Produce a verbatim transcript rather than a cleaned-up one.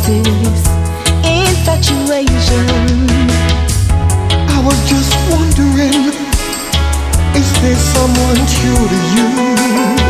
this infatuation. I was just wondering, is there someone true to you?